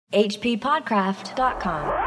hppodcraft.com.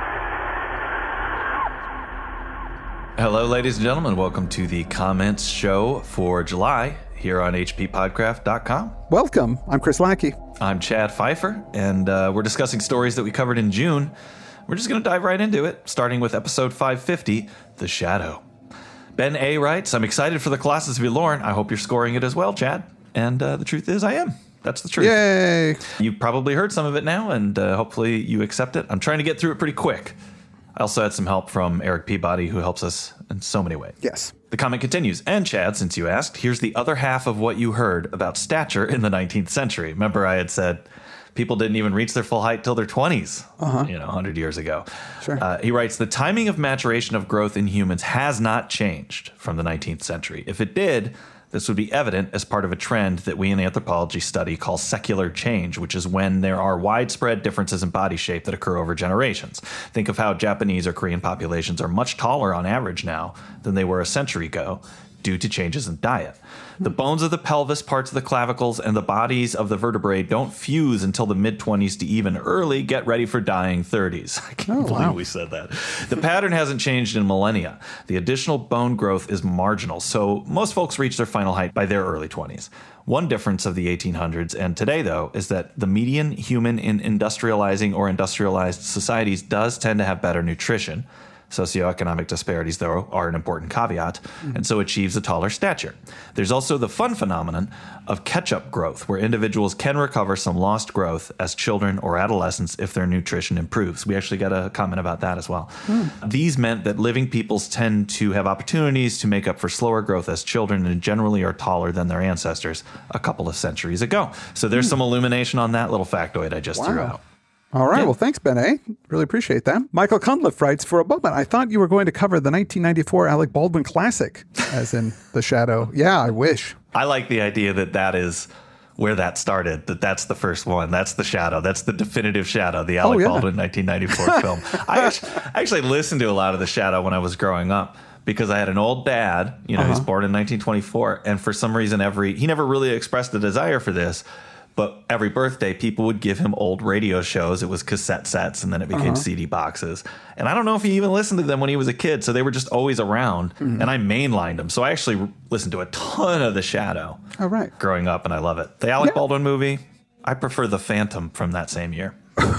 Hello, ladies and gentlemen. Welcome to the comments show for July here on hppodcraft.com. Welcome. I'm Chris Lackey. I'm Chad Pfeiffer, and we're discussing stories that we covered in June. We're just going to dive right into it, starting with episode 550, The Shadow. Ben A. writes, I'm excited for the Colossus of Elorn. I hope you're scoring it as well, Chad. And the truth is, I am. That's the truth. Yay! You've probably heard some of it now, and hopefully you accept it. I'm trying to get through it pretty quick. I also had some help from Eric Peabody, who helps us in so many ways. Yes. The comment continues. And Chad, since you asked, here's the other half of what you heard about stature in the 19th century. Remember, I had said people didn't even reach their full height till their 20s, 100 years ago. Sure. He writes, the timing of maturation of growth in humans has not changed from the 19th century. If it did, this would be evident as part of a trend that we in anthropology study call secular change, which is when there are widespread differences in body shape that occur over generations. Think of how Japanese or Korean populations are much taller on average now than they were a century ago due to changes in diet. The bones of the pelvis, parts of the clavicles, and the bodies of the vertebrae don't fuse until the mid-20s to even early get ready for dying 30s. I can't believe we said that. The pattern hasn't changed in millennia. The additional bone growth is marginal, so most folks reach their final height by their early 20s. One difference of the 1800s and today, though, is that the median human in industrializing or industrialized societies does tend to have better nutrition. Socioeconomic disparities, though, are an important caveat, and so achieves a taller stature. There's also the fun phenomenon of catch-up growth, where individuals can recover some lost growth as children or adolescents if their nutrition improves. We actually got a comment about that as well. These meant that living peoples tend to have opportunities to make up for slower growth as children and generally are taller than their ancestors a couple of centuries ago. So there's some illumination on that little factoid I just threw out. All right. Yeah. Well, thanks, Ben A. Really appreciate that. Michael Cunliffe writes, for a moment, I thought you were going to cover the 1994 Alec Baldwin classic, as in The Shadow. Yeah, I wish. I like the idea that that is where that started, that's the first one. That's The Shadow. That's the definitive Shadow, the Alec Baldwin 1994 film. I actually listened to a lot of The Shadow when I was growing up, because I had an old dad, he was born in 1924, and for some reason he never really expressed a desire for this, but every birthday, people would give him old radio shows. It was cassette sets, and then it became CD boxes. And I don't know if he even listened to them when he was a kid, so they were just always around, and I mainlined them. So I actually listened to a ton of The Shadow growing up, and I love it. The Alec Baldwin movie, I prefer The Phantom from that same year.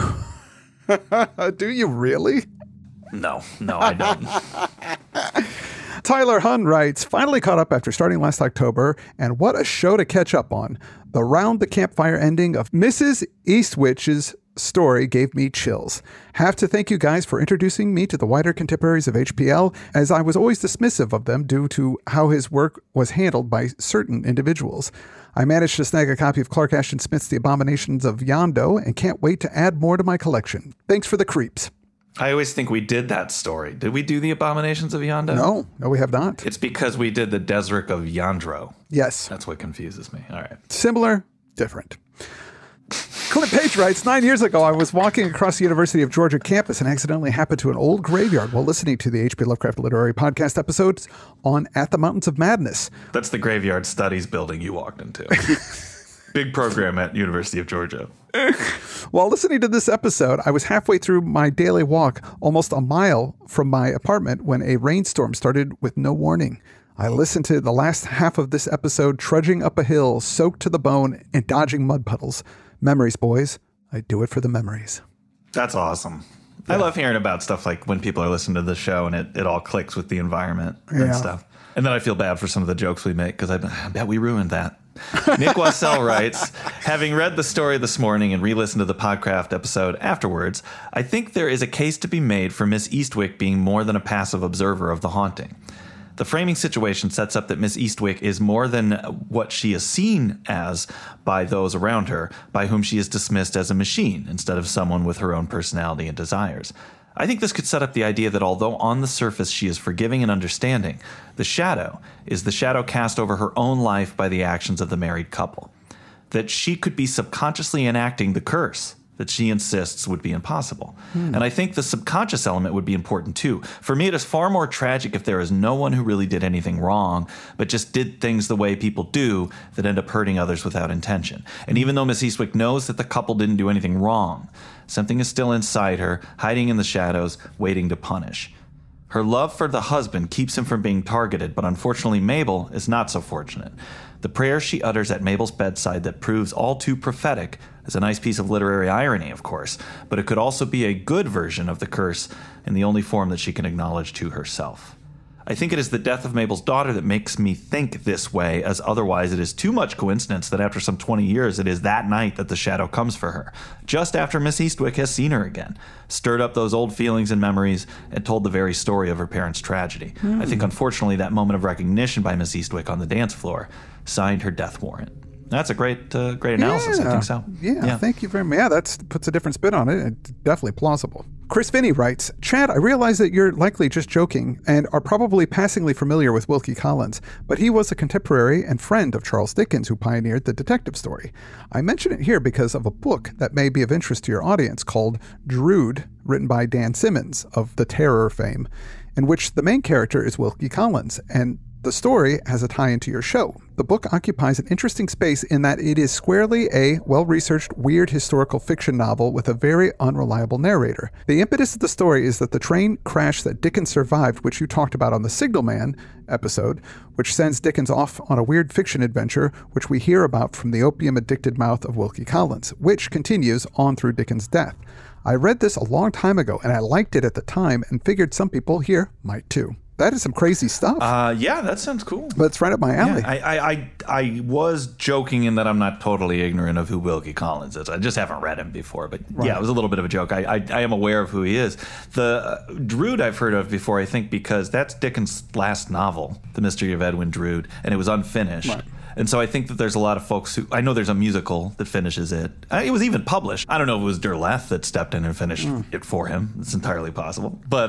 Do you really? No, I don't. Tyler Hunn writes, finally caught up after starting last October, and what a show to catch up on. The round the campfire ending of Mrs. Eastwich's story gave me chills. Have to thank you guys for introducing me to the wider contemporaries of HPL, as I was always dismissive of them due to how his work was handled by certain individuals. I managed to snag a copy of Clark Ashton Smith's The Abominations of Yondo and can't wait to add more to my collection. Thanks for the creeps. I always think we did that story. Did we do The Abominations of Yondo? No, we have not. It's because we did the Desric of Yandro. Yes. That's what confuses me. All right. Similar, different. Clint Page writes, 9 years ago, I was walking across the University of Georgia campus and accidentally happened to an old graveyard while listening to the H.P. Lovecraft Literary Podcast episodes on At the Mountains of Madness. That's the Graveyard Studies building you walked into. Big program at University of Georgia. While listening to this episode, I was halfway through my daily walk, almost a mile from my apartment, when a rainstorm started with no warning. I listened to the last half of this episode trudging up a hill, soaked to the bone and dodging mud puddles. Memories, boys. I do it for the memories. That's awesome. Yeah. I love hearing about stuff like when people are listening to the show and it all clicks with the environment and stuff. And then I feel bad for some of the jokes we make because I bet we ruined that. Nick Wassell writes, having read the story this morning and re-listened to the Podcraft episode afterwards, I think there is a case to be made for Miss Eastwick being more than a passive observer of the haunting. The framing situation sets up that Miss Eastwick is more than what she is seen as by those around her, by whom she is dismissed as a machine instead of someone with her own personality and desires. I think this could set up the idea that although on the surface she is forgiving and understanding, the shadow is the shadow cast over her own life by the actions of the married couple. That she could be subconsciously enacting the curse that she insists would be impossible. And I think the subconscious element would be important too. For me, it is far more tragic if there is no one who really did anything wrong, but just did things the way people do that end up hurting others without intention. And even though Miss Eastwick knows that the couple didn't do anything wrong, Something is still inside her, hiding in the shadows, waiting to punish. Her love for the husband keeps him from being targeted, but unfortunately Mabel is not so fortunate. The prayer she utters at Mabel's bedside that proves all too prophetic is a nice piece of literary irony, of course, but it could also be a good version of the curse in the only form that she can acknowledge to herself. I think it is the death of Mabel's daughter that makes me think this way, as otherwise it is too much coincidence that after some 20 years it is that night that the shadow comes for her, just after Miss Eastwick has seen her again, stirred up those old feelings and memories, and told the very story of her parents' tragedy. I think, unfortunately, that moment of recognition by Miss Eastwick on the dance floor signed her death warrant. That's a great analysis. I think so. Yeah, thank you very much. Yeah, that puts a different spin on it. It's definitely plausible. Chris Finney writes, Chad, I realize that you're likely just joking and are probably passingly familiar with Wilkie Collins, but he was a contemporary and friend of Charles Dickens who pioneered the detective story. I mention it here because of a book that may be of interest to your audience called Drood, written by Dan Simmons of The Terror fame, in which the main character is Wilkie Collins, and the story has a tie into your show. The book occupies an interesting space in that it is squarely a well-researched, weird historical fiction novel with a very unreliable narrator. The impetus of the story is that the train crash that Dickens survived, which you talked about on the Signalman episode, which sends Dickens off on a weird fiction adventure, which we hear about from the opium-addicted mouth of Wilkie Collins, which continues on through Dickens' death. I read this a long time ago, and I liked it at the time and figured some people here might too. That is some crazy stuff. Yeah, that sounds cool. But it's right up my alley. Yeah, I was joking in that I'm not totally ignorant of who Wilkie Collins is. I just haven't read him before. But yeah, it was a little bit of a joke. I am aware of who he is. The Drood I've heard of before, I think, because that's Dickens' last novel, The Mystery of Edwin Drood, and it was unfinished. Right. And so I think that there's a lot of folks who, I know there's a musical that finishes it. It was even published. I don't know if it was Derleth that stepped in and finished it for him. It's entirely possible. But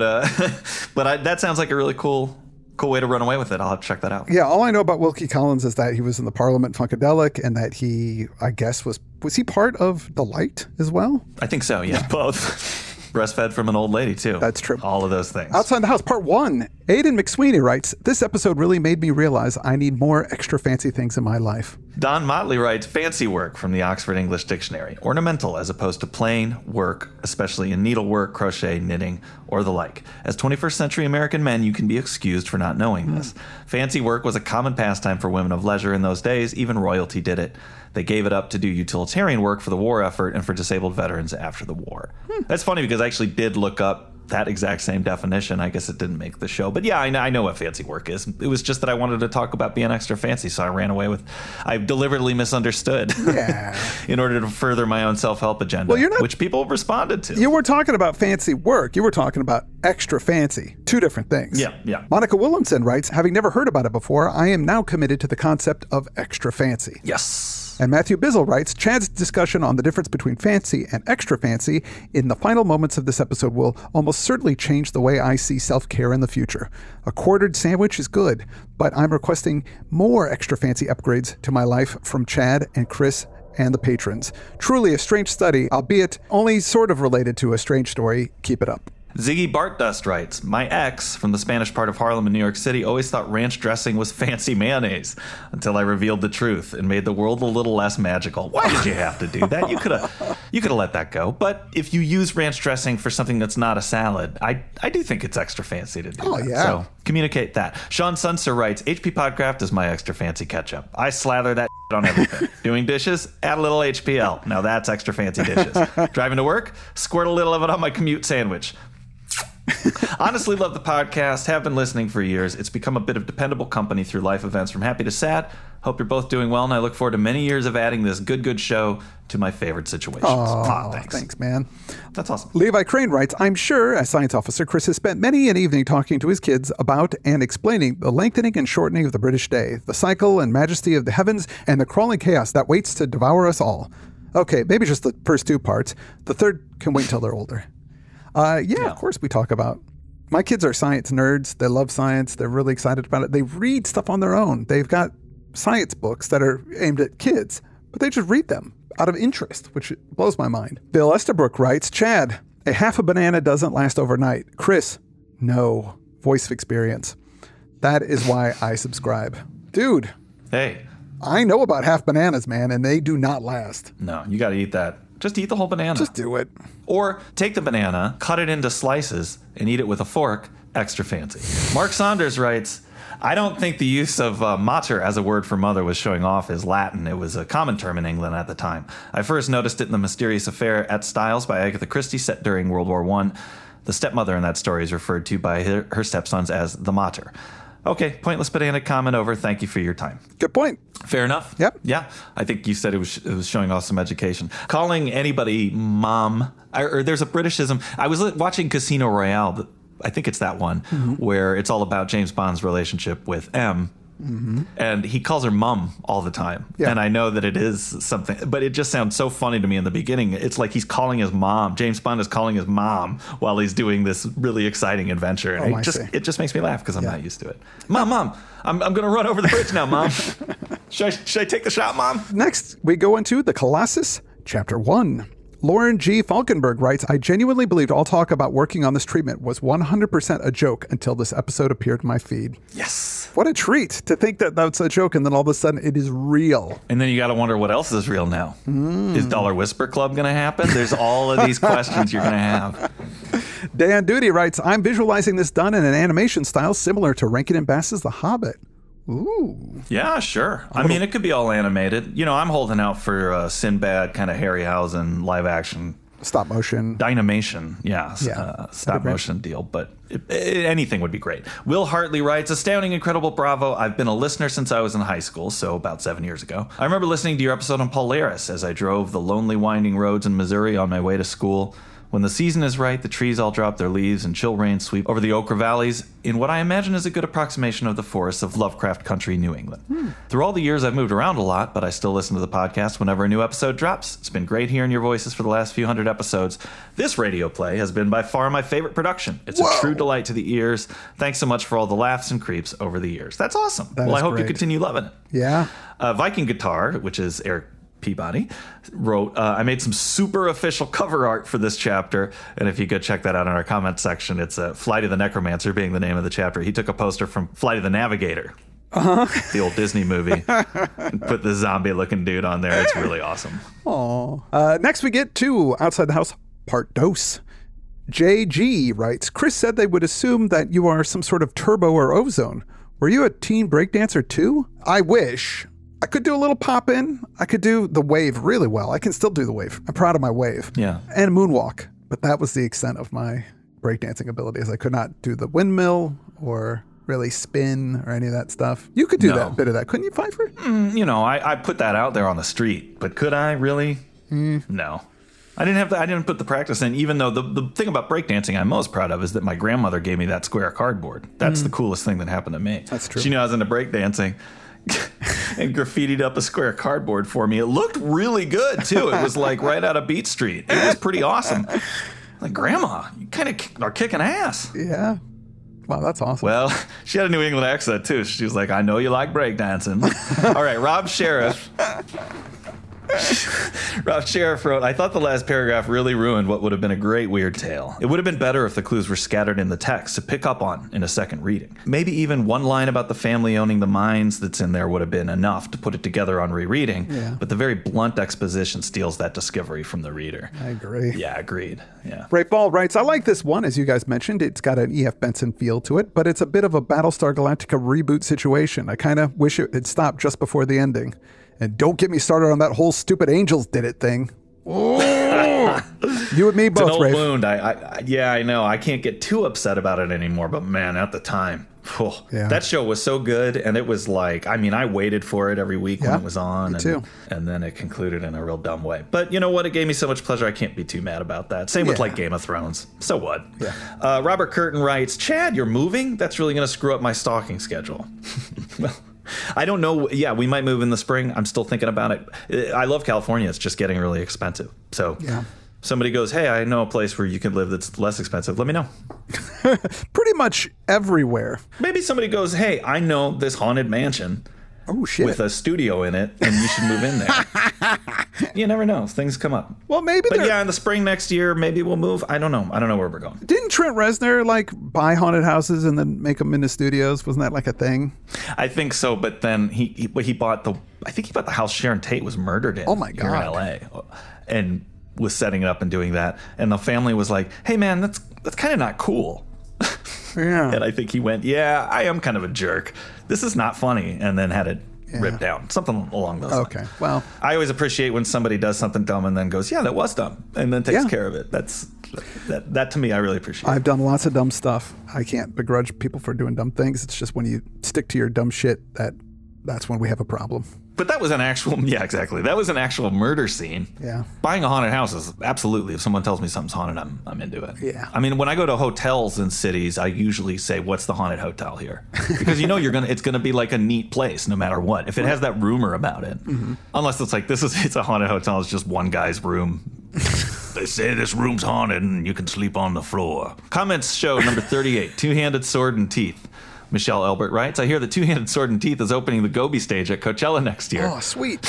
that sounds like a really cool way to run away with it. I'll have to check that out. Yeah, all I know about Wilkie Collins is that he was in the Parliament Funkadelic and that he, I guess, was he part of The Light as well? I think so, yeah. Both. Breastfed from an old lady, too. That's true. All of those things. Outside the House, Part 1. Aidan McSweeney writes, this episode really made me realize I need more extra fancy things in my life. Don Motley writes, fancy work from the Oxford English Dictionary. Ornamental as opposed to plain work, especially in needlework, crochet, knitting, or the like. As 21st century American men, you can be excused for not knowing this. Fancy work was a common pastime for women of leisure in those days. Even royalty did it. They gave it up to do utilitarian work for the war effort and for disabled veterans after the war. That's funny because I actually did look up that exact same definition. I guess it didn't make the show. But yeah, I know what fancy work is. It was just that I wanted to talk about being extra fancy, so I ran away with... I deliberately misunderstood in order to further my own self-help agenda, which people responded to. You were talking about fancy work. You were talking about extra fancy. Two different things. Yeah. Monica Williamson writes, having never heard about it before, I am now committed to the concept of extra fancy. Yes. And Matthew Bizzle writes, Chad's discussion on the difference between fancy and extra fancy in the final moments of this episode will almost certainly change the way I see self-care in the future. A quartered sandwich is good, but I'm requesting more extra fancy upgrades to my life from Chad and Chris and the patrons. Truly a strange study, albeit only sort of related to a strange story. Keep it up. Ziggy Bartdust writes, my ex from the Spanish part of Harlem in New York City always thought ranch dressing was fancy mayonnaise until I revealed the truth and made the world a little less magical. Why did you have to do that? You could have let that go. But if you use ranch dressing for something that's not a salad, I do think it's extra fancy to do that. Yeah. So communicate that. Sean Sunster writes, HP Podcraft is my extra fancy ketchup. I slather that on everything. Doing dishes, add a little HPL. Now that's extra fancy dishes. Driving to work, squirt a little of it on my commute sandwich. Honestly, love the podcast. Have been listening for years. It's become a bit of dependable company through life events from happy to sad. Hope you're both doing well, and I look forward to many years of adding this good show to my favorite situations. Thanks, man. That's awesome. Levi Crane writes, I'm sure, as science officer, Chris has spent many an evening talking to his kids about and explaining the lengthening and shortening of the British day, the cycle and majesty of the heavens, and the crawling chaos that waits to devour us all. Okay, maybe just the first two parts. The third can wait until they're older. Of course we talk about. My kids are science nerds. They love science. They're really excited about it. They read stuff on their own. They've got science books that are aimed at kids, but they just read them out of interest, which blows my mind. Bill Estabrook writes, Chad, a half a banana doesn't last overnight. Chris, no. Voice of experience. That is why I subscribe. Dude. Hey. I know about half bananas, man, and they do not last. No, you got to eat that Just eat the whole banana. Just do it. Or take the banana, cut it into slices, and eat it with a fork. Extra fancy. Mark Saunders writes, I don't think the use of mater as a word for mother was showing off as Latin. It was a common term in England at the time. I first noticed it in The Mysterious Affair at Styles by Agatha Christie, set during World War I. The stepmother in that story is referred to by her stepsons as the mater. Okay, pointless banana comment over. Thank you for your time. Good point. Fair enough. Yep. Yeah, I think you said it was showing off some education. Calling anybody mom, or there's a Britishism. I was watching Casino Royale. I think it's that one where it's all about James Bond's relationship with M. And he calls her mum all the time. Yeah. And I know that it is something, but it just sounds so funny to me in the beginning. It's like he's calling his mom. James Bond is calling his mom while he's doing this really exciting adventure. And it just makes me laugh because I'm not used to it. Mom, I'm going to run over the bridge now, Mom. Should I take the shot, Mom? Next, we go into The Colossus, Chapter 1. Lauren G. Falkenberg writes, I genuinely believed all talk about working on this treatment was 100% a joke until this episode appeared in my feed. Yes. What a treat to think that that's a joke and then all of a sudden it is real. And then you got to wonder what else is real now. Is Dollar Whisper Club going to happen? There's all of these questions you're going to have. Dan Duty writes, I'm visualizing this done in an animation style similar to Rankin and Bass's The Hobbit. Ooh. Yeah, sure. I mean, it could be all animated. You know, I'm holding out for Sinbad, kind of Harryhausen live action. Stop motion. Dynamation, stop motion deal. But anything would be great. Will Hartley writes, astounding, incredible, bravo. I've been a listener since I was in high school, so about 7 years ago. I remember listening to your episode on Polaris as I drove the lonely winding roads in Missouri on my way to school. When the season is right, the trees all drop their leaves and chill rains sweep over the Ochre Valleys in what I imagine is a good approximation of the forests of Lovecraft Country, New England. Through all the years, I've moved around a lot, but I still listen to the podcast whenever a new episode drops. It's been great hearing your voices for the last few hundred episodes. This radio play has been by far my favorite production. It's a true delight to the ears. Thanks so much for all the laughs and creeps over the years. That's awesome. Well, I hope you continue loving it. Yeah. Viking Guitar, which is Eric Peabody, wrote, I made some super official cover art for this chapter, and if you go check that out in our comment section, it's Flight of the Necromancer being the name of the chapter. He took a poster from Flight of the Navigator, the old Disney movie, and put the zombie-looking dude on there. It's really awesome. Aww. Next we get to Outside the House, Part Dos. JG writes, Chris said they would assume that you are some sort of Turbo or Ozone. Were you a teen breakdancer too? I wish. I could do a little pop-in. I could do the wave really well. I can still do the wave. I'm proud of my wave. Yeah. And moonwalk. But that was the extent of my breakdancing abilities. I could not do the windmill or really spin or any of that stuff. You could do that bit of that. Couldn't you, Pfeiffer? You know, I put that out there on the street, but could I really? No. I didn't put the practice in, even though the thing about breakdancing I'm most proud of is that my grandmother gave me that square cardboard. That's the coolest thing that happened to me. That's true. She knew I was into breakdancing. And graffitied up a square cardboard for me. It looked really good, too. It was like right out of Beat Street. It was pretty awesome. Like, Grandma, you kind of are kicking ass. Yeah. Wow, that's awesome. Well, she had a New England accent, too. She was like, I know you like breakdancing. All right, Rob Sheriff. Rob Sheriff wrote, I thought the last paragraph really ruined what would have been a great weird tale. It would have been better if the clues were scattered in the text to pick up on in a second reading. Maybe even one line about the family owning the mines that's in there would have been enough to put it together on rereading, but the very blunt exposition steals that discovery from the reader. I agree. Yeah, agreed. Yeah. Ray Ball writes, I like this one, as you guys mentioned. It's got an E.F. Benson feel to it, but it's a bit of a Battlestar Galactica reboot situation. I kind of wish it had stopped just before the ending. And don't get me started on that whole stupid Angels did it thing. You and me both, It's an old Rafe. wound. I know. I can't get too upset about it anymore. But man, at the time, that show was so good. And it was like, I mean, I waited for it every week when it was on. Me too. And then it concluded in a real dumb way. But you know what? It gave me so much pleasure. I can't be too mad about that. Same with like Game of Thrones. So what? Yeah. Robert Curtin writes, Chad, you're moving? That's really going to screw up my stalking schedule. Well, I don't know. Yeah, we might move in the spring. I'm still thinking about it. I love California. It's just getting really expensive. So somebody goes, hey, I know a place where you can live that's less expensive. Let me know. Pretty much everywhere. Maybe somebody goes, hey, I know this haunted mansion. Oh, shit. With a studio in it, and you should move in there. You never know. Things come up. Well, maybe. But yeah, in the spring next year, maybe we'll move. I don't know. I don't know where we're going. Didn't Trent Reznor like buy haunted houses and then make them into studios? Wasn't that like a thing? I think so. But then he bought the. I think he bought the house Sharon Tate was murdered in. Oh my God. Here in L.A. And was setting it up and doing that. And the family was like, hey, man, that's kind of not cool. Yeah. And I think he went, yeah, I am kind of a jerk. This is not funny. And then had it ripped down. Something along those lines. Okay. Well, I always appreciate when somebody does something dumb and then goes, yeah, that was dumb. And then takes care of it. That to me, I really appreciate. I've done lots of dumb stuff. I can't begrudge people for doing dumb things. It's just when you stick to your dumb shit, that's when we have a problem. But that was an actual, yeah, exactly. That was an actual murder scene. Yeah. Buying a haunted house is absolutely, if someone tells me something's haunted, I'm into it. Yeah. I mean, when I go to hotels in cities, I usually say, what's the haunted hotel here? Because it's going to be like a neat place no matter what. If it has that rumor about it. Mm-hmm. Unless it's like, it's a haunted hotel, it's just one guy's room. They say this room's haunted and you can sleep on the floor. Comments show number 38, Two-Handed Sword and Teeth. Michelle Elbert writes, I hear the Two-Handed Sword and Teeth is opening the Gobi stage at Coachella next year. Oh, sweet.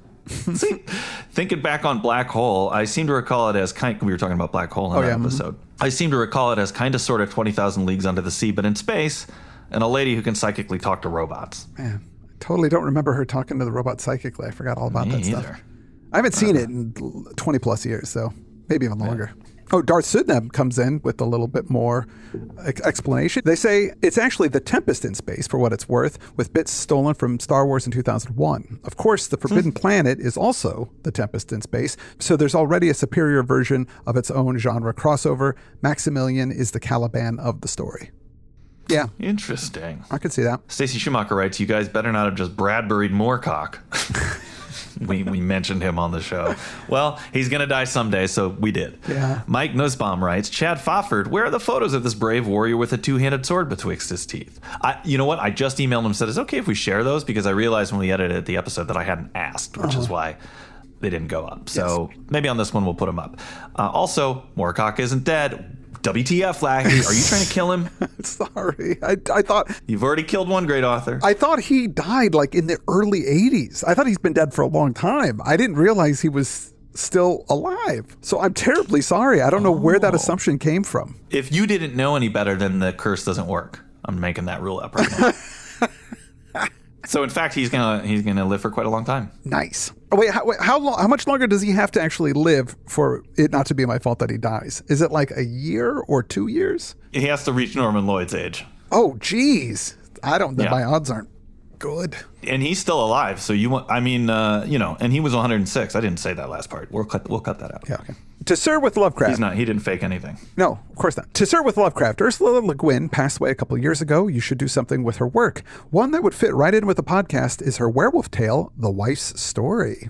Thinking back on Black Hole, I seem to recall it as we were talking about Black Hole in that episode. I seem to recall it as kind of sort of 20,000 Leagues Under the Sea, but in space, and a lady who can psychically talk to robots. Man, I totally don't remember her talking to the robot psychically. I forgot all about that stuff. I haven't seen it in 20 plus years, so maybe even longer. Oh, Darth Sudneb comes in with a little bit more explanation. They say it's actually the Tempest in space, for what it's worth, with bits stolen from Star Wars in 2001. Of course, the Forbidden Planet is also the Tempest in space, so there's already a superior version of its own genre crossover. Maximilian is the Caliban of the story. Yeah. Interesting. I could see that. Stacey Schumacher writes, you guys better not have just Bradburied Moorcock. We mentioned him on the show. Well, he's going to die someday, so we did. Yeah. Mike Nussbaum writes, Chad Fofford, where are the photos of this brave warrior with a two-handed sword betwixt his teeth? You know what? I just emailed him and said, is it okay if we share those? Because I realized when we edited the episode that I hadn't asked, which is why they didn't go up. So maybe on this one we'll put them up. Also, Moorcock isn't dead. WTF, Lackey? Are you trying to kill him? Sorry. I thought... You've already killed one great author. I thought he died like in the early 80s. I thought he's been dead for a long time. I didn't realize he was still alive. So I'm terribly sorry. I don't know where that assumption came from. If you didn't know any better, then the curse doesn't work. I'm making that rule up right now. So in fact, he's gonna live for quite a long time. Nice. Oh, wait, how much longer does he have to actually live for it not to be my fault that he dies? Is it like a year or 2 years? He has to reach Norman Lloyd's age. Oh, geez. My odds aren't good. And he's still alive. So and he was 106. I didn't say that last part. We'll cut that out. Yeah. Okay. To Sir with Lovecraft. He didn't fake anything. No, of course not. To Sir with Lovecraft, Ursula Le Guin passed away a couple of years ago. You should do something with her work. One that would fit right in with the podcast is her werewolf tale, The Wife's Story.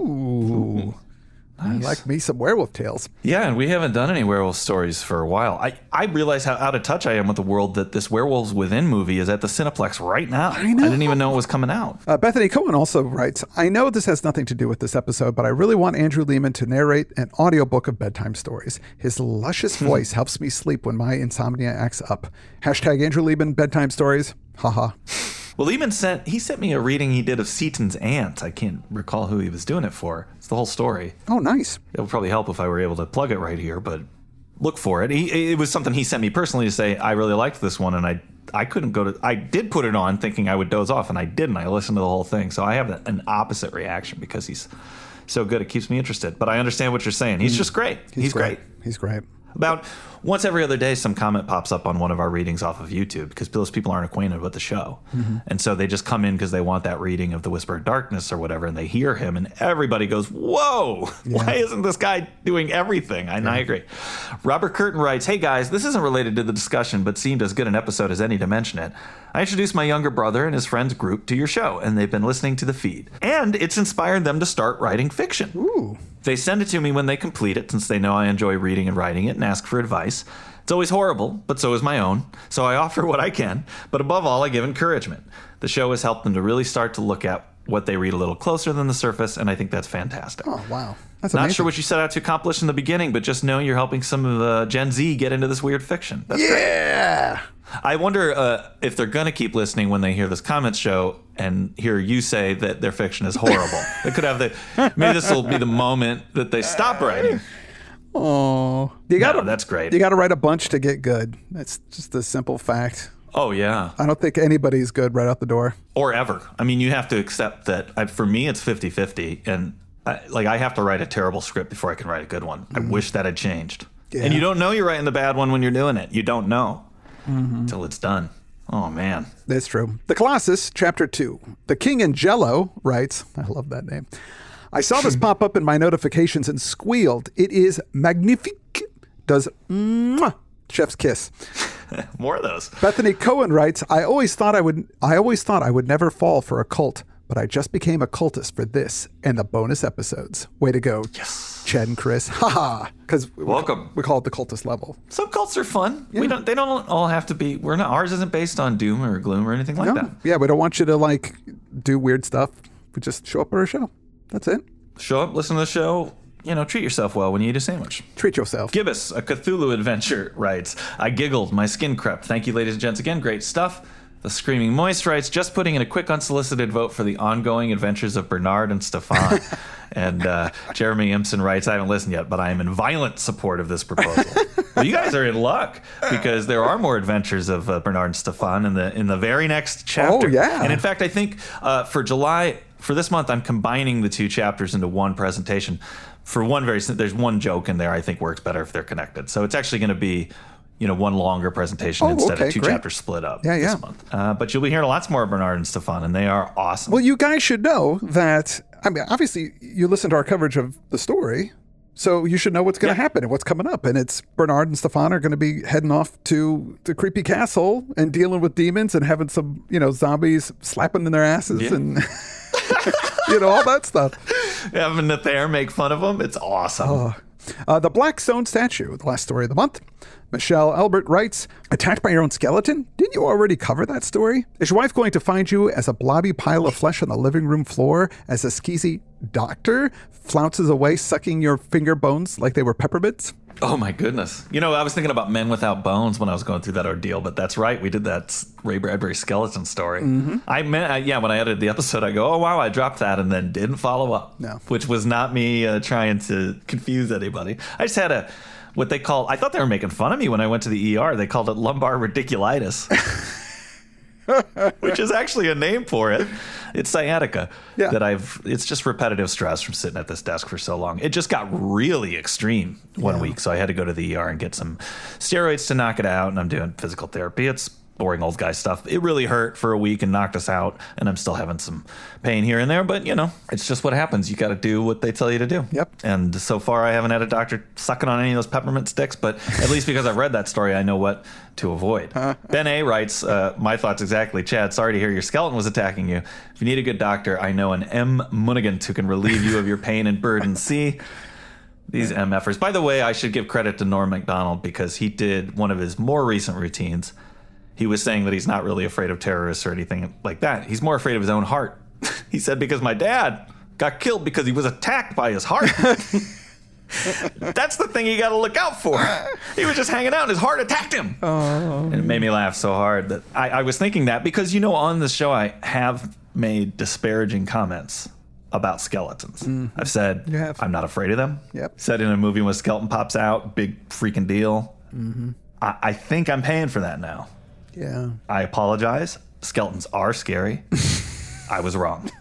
Ooh. Nice. I like me some werewolf tales. Yeah, and we haven't done any werewolf stories for a while. I realize how out of touch I am with the world that this Werewolves Within movie is at the Cineplex right now. I know. I didn't even know it was coming out. Bethany Cohen also writes, I know this has nothing to do with this episode, but I really want Andrew Lehman to narrate an audiobook of bedtime stories. His luscious voice helps me sleep when my insomnia acts up. Hashtag Andrew Lehman bedtime stories. Haha. Well, Lehman sent me a reading he did of Seaton's Aunt. I can't recall who he was doing it for. It's the whole story. Oh, nice. It would probably help if I were able to plug it right here, but look for it. It was something he sent me personally to say, I really liked this one, and I couldn't I did put it on thinking I would doze off, and I didn't. I listened to the whole thing, so I have an opposite reaction because he's so good. It keeps me interested, but I understand what you're saying. He's just great. He's great. He's great. About once every other day, some comment pops up on one of our readings off of YouTube because those people aren't acquainted with the show. Mm-hmm. And so they just come in because they want that reading of The Whisper of Darkness or whatever, and they hear him, and everybody goes, whoa, why isn't this guy doing everything? And I agree. Robert Curtin writes, hey guys, this isn't related to the discussion, but seemed as good an episode as any to mention it. I introduced my younger brother and his friends group to your show, and they've been listening to the feed. And it's inspired them to start writing fiction. Ooh. They send it to me when they complete it, since they know I enjoy reading and writing it, and ask for advice. It's always horrible, but so is my own. So I offer what I can, but above all, I give encouragement. The show has helped them to really start to look at what they read a little closer than the surface, and I think that's fantastic. Oh, wow. That's Not amazing. sure what you set out to accomplish in the beginning, but just know you're helping some of the Gen Z get into this weird fiction. That's great. I wonder if they're going to keep listening when they hear this comments show and hear you say that their fiction is horrible. They could have maybe this will be the moment that they stop writing. Oh, that's great. You got to write a bunch to get good. That's just a simple fact. Oh, yeah. I don't think anybody's good right out the door. Or ever. I mean, you have to accept that for me, it's 50-50. And I have to write a terrible script before I can write a good one. I wish that had changed. Yeah. And you don't know you're writing the bad one when you're doing it. You don't know until it's done. Oh, man. That's true. The Colossus, Chapter 2. The King in Jello writes, I love that name. I saw this pop up in my notifications and squealed. It is magnifique. Does mwah, chef's kiss. More of those. Bethany Cohen writes, I always thought I would never fall for a cult, but I just became a cultist for this and the bonus episodes. Way to go. Yes. Chad and Chris. Haha. Because welcome. We call it the cultist level. Some cults are fun. Yeah. They don't all have to be. Ours isn't based on doom or gloom or anything like that. Yeah, we don't want you to do weird stuff. We just show up at our show. That's it. Show up, listen to the show. Treat yourself well when you eat a sandwich. Treat yourself. Gibbous, a Cthulhu adventure, writes, I giggled, my skin crept. Thank you, ladies and gents. Again, great stuff. The Screaming Moist writes, just putting in a quick unsolicited vote for the ongoing adventures of Bernard and Stefan. And Jeremy Impson writes, I haven't listened yet, but I am in violent support of this proposal. Well, you guys are in luck because there are more adventures of Bernard and Stefan in the very next chapter. Oh, yeah. And in fact, I think for this month, I'm combining the two chapters into one presentation. For one there's one joke in there I think works better if they're connected. So it's actually going to be, one longer presentation instead of two chapters split up this month. But you'll be hearing lots more of Bernard and Stefan, and they are awesome. Well, you guys should know that, obviously you listen to our coverage of the story, so you should know what's going to happen and what's coming up. And it's Bernard and Stefan are going to be heading off to the creepy castle and dealing with demons and having some, zombies slapping in their asses and... all that stuff. Having Nathair make fun of them. It's awesome. The Black Stone Statue, the last story of the month. Michelle Albert writes, attacked by your own skeleton? Didn't you already cover that story? Is your wife going to find you as a blobby pile of flesh on the living room floor as a skeezy doctor flounces away, sucking your finger bones like they were peppermints? Oh, my goodness. I was thinking about Men Without Bones when I was going through that ordeal, but that's right. We did that Ray Bradbury skeleton story. Mm-hmm. When I edited the episode, I go, oh, wow, I dropped that and then didn't follow up. No. Which was not me trying to confuse anybody. I just had what they call, I thought they were making fun of me when I went to the ER. They called it lumbar radiculitis, which is actually a name for it. It's sciatica. Yeah. It's just repetitive stress from sitting at this desk for so long. It just got really extreme one week. So I had to go to the ER and get some steroids to knock it out. And I'm doing physical therapy. It's boring old guy stuff. It really hurt for a week and knocked us out. And I'm still having some pain here and there. But, it's just what happens. You got to do what they tell you to do. Yep. And so far, I haven't had a doctor sucking on any of those peppermint sticks. But at least because I've read that story, I know what to avoid. Ben A. writes, my thoughts exactly. Chad, sorry to hear your skeleton was attacking you. If you need a good doctor, I know an M. Munigant who can relieve you of your pain and burden. See? These MFers. By the way, I should give credit to Norm Macdonald because he did one of his more recent routines. He was saying that he's not really afraid of terrorists or anything like that. He's more afraid of his own heart. He said, because my dad got killed because he was attacked by his heart. That's the thing you got to look out for. He was just hanging out and his heart attacked him. Oh. And it made me laugh so hard that I was thinking that because, on this show, I have made disparaging comments about skeletons. Mm-hmm. I've said, I'm not afraid of them. Yep. Said in a movie when a skeleton pops out, big freaking deal. Mm-hmm. I think I'm paying for that now. Yeah. I apologize. Skeletons are scary. I was wrong.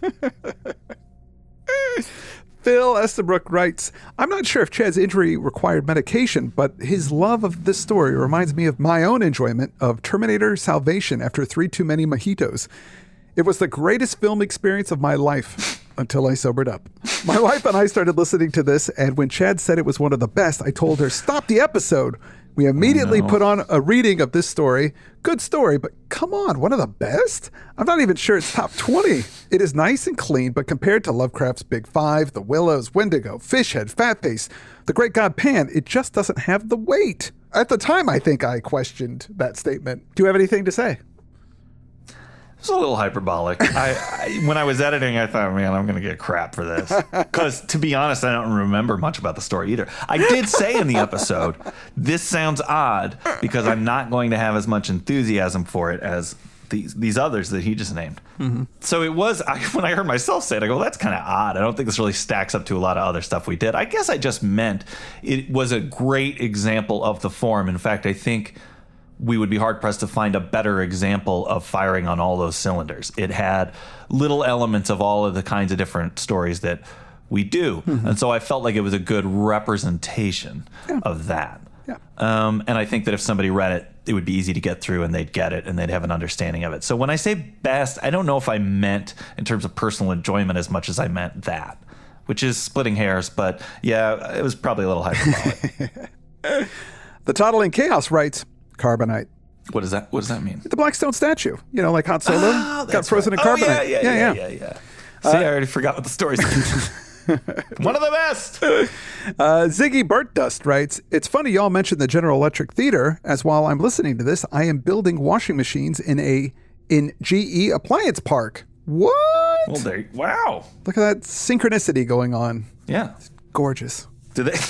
Phil Estabrook writes, I'm not sure if Chad's injury required medication, but his love of this story reminds me of my own enjoyment of Terminator Salvation after 3 too many mojitos. It was the greatest film experience of my life until I sobered up. My wife and I started listening to this, and when Chad said it was one of the best, I told her, stop the episode. We immediately put on a reading of this story. Good story, but come on, one of the best? I'm not even sure it's top 20. It is nice and clean, but compared to Lovecraft's Big Five, The Willows, Wendigo, Fishhead, Fat Face, The Great God Pan, it just doesn't have the weight. At the time, I think I questioned that statement. Do you have anything to say? It's a little hyperbolic. When I was editing, I thought, man, I'm going to get crap for this. Because, to be honest, I don't remember much about the story either. I did say in the episode, this sounds odd because I'm not going to have as much enthusiasm for it as these others that he just named. Mm-hmm. So it was, when I heard myself say it, I go, that's kind of odd. I don't think this really stacks up to a lot of other stuff we did. I guess I just meant it was a great example of the form. In fact, I think we would be hard-pressed to find a better example of firing on all those cylinders. It had little elements of all of the kinds of different stories that we do. And so I felt like it was a good representation of that. Yeah. And I think that if somebody read it, it would be easy to get through and they'd get it and they'd have an understanding of it. So when I say best, I don't know if I meant in terms of personal enjoyment as much as I meant that, which is splitting hairs. But yeah, it was probably a little hyperbolic. The Toddling Chaos writes, Carbonite. What does that mean? The Blackstone statue. You know, like Han Solo got frozen in carbonite. Yeah. See, I already forgot what the story's one of the best. Ziggy Burt Dust writes, it's funny y'all mentioned the General Electric Theater, as while I'm listening to this, I am building washing machines in GE Appliance Park. What? Well, wow. Look at that synchronicity going on. Yeah. It's gorgeous. Do they?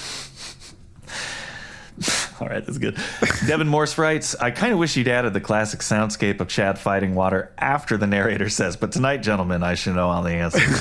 All right, that's good. Devin Morse writes, I kind of wish you'd added the classic soundscape of Chad fighting water after the narrator says, but tonight, gentlemen, I should know all the answers.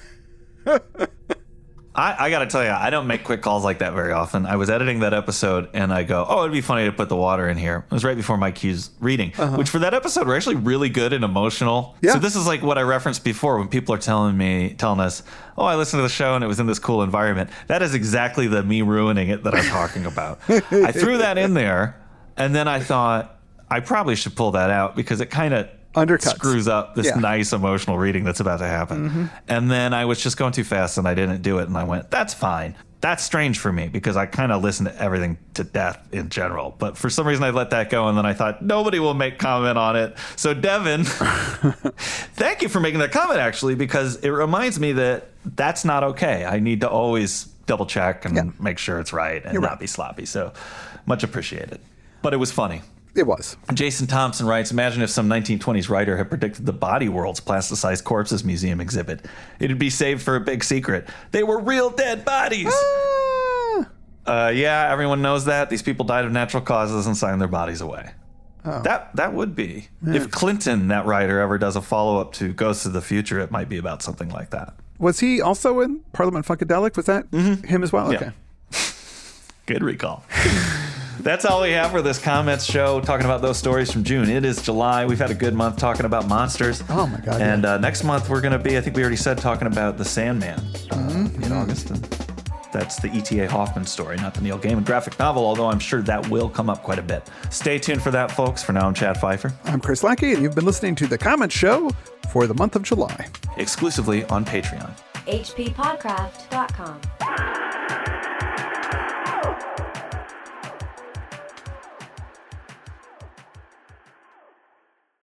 I got to tell you, I don't make quick calls like that very often. I was editing that episode and I go, oh, it'd be funny to put the water in here. It was right before Mike Hughes' reading, which for that episode were actually really good and emotional. Yeah. So this is like what I referenced before when people are telling us, oh, I listened to the show and it was in this cool environment. That is exactly the me ruining it that I'm talking about. I threw that in there and then I thought I probably should pull that out because it kind of undercuts, screws up this nice emotional reading that's about to happen. And then I was just going too fast and I didn't do it. And I went, that's fine. That's strange for me because I kind of listen to everything to death in general. But for some reason I let that go. And then I thought nobody will make comment on it. So Devin, thank you for making that comment actually, because it reminds me that that's not okay. I need to always double check and make sure it's right and not be sloppy. So much appreciated. But it was funny. It was. Jason Thompson writes, imagine if some 1920s writer had predicted the Body World's Plasticized Corpses Museum exhibit. It'd be saved for a big secret. They were real dead bodies. Yeah, everyone knows that. These people died of natural causes and signed their bodies away. Oh. That would be. Yeah. If Clinton, that writer, ever does a follow-up to Ghosts of the Future, it might be about something like that. Was he also in Parliament Funkadelic? Was that him as well? Yeah. Okay. Good recall. That's all we have for this comments show, talking about those stories from June. It is July. We've had a good month talking about monsters. Oh, my God. And next month, we're going to be, I think we already said, talking about The Sandman in August. And that's the E.T.A. Hoffman story, not the Neil Gaiman graphic novel, although I'm sure that will come up quite a bit. Stay tuned for that, folks. For now, I'm Chad Pfeiffer. I'm Chris Lackey, and you've been listening to The Comments Show for the month of July. Exclusively on Patreon. hppodcraft.com.